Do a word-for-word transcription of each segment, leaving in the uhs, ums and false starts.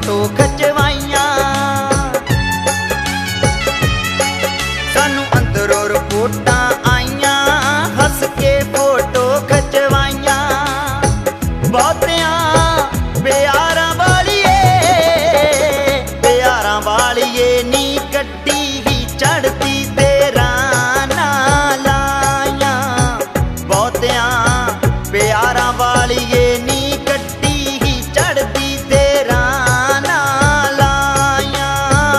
Photo खिचवाइया। सानू अंदरों रिपोर्टां आईयां हस के फोटो खिचवाइया। बहुतियां प्यारां वालिए प्यारां वालिए नी गड्डी ही चढ़ती तेरा नाल आइयां। बहुतियां प्यारां वालिए नी गड्डी ही चढ़ती तेरा नाल आइयां।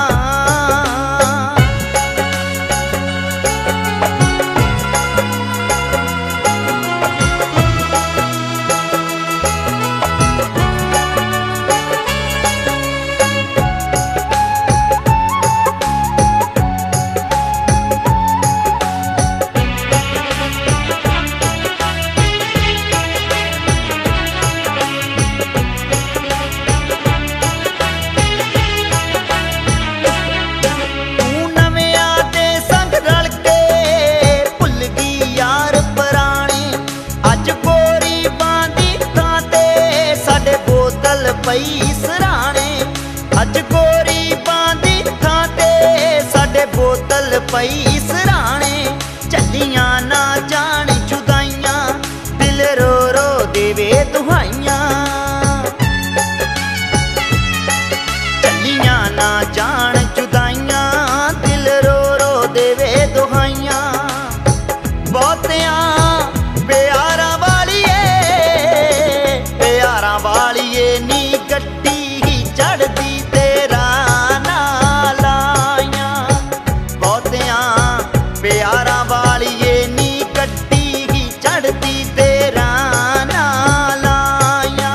पई सराणे अज गोरी बांदी थां ते साडे बोतल पई सराणे। चलियां ना जान जुदाइयां दिल रो रो देवे दुहाइयां। चलियां ना जान जुदाइयां दिल रो रो देवे दुहाइयां। बहुतियां प्यारां वालिए प्यारां वालिए नी गड्डी ही चढ़दी तेरा नाल आइयां। बहुतियां प्यारां वालिए नी गड्डी ही चढ़दी तेरा नाल आइयां।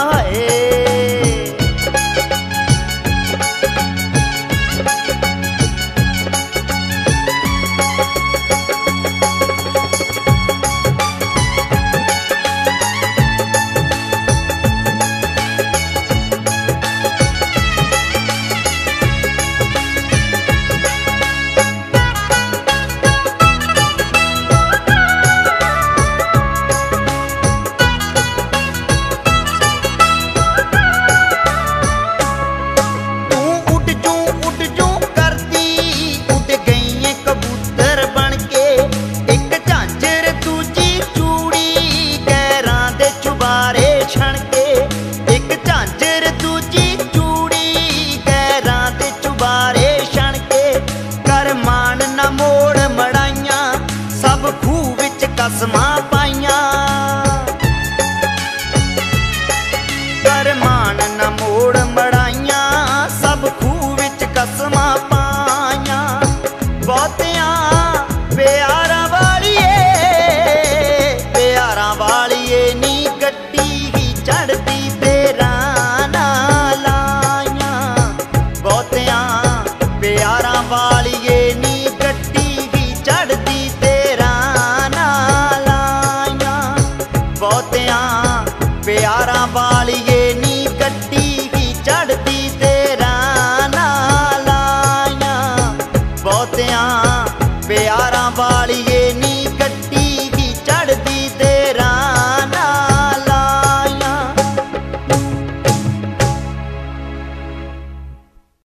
कसमां पाइयां करमान न मोड़ मड़ाइयां सब खूह विच कसमां पाइयां। बहुतियां प्यारां वालिए प्यारां वालिए नी गड्डी ही चढ़दी तेरा नाल आइयां। बहुतियां प्यारां वालिए नी गड्डी ही चढ़दी तेरा नाल आइयां। बहुतियां प्यारां वालिए नी गड्डी ही चढ़दी तेरा नाल आइयां। बहुतियां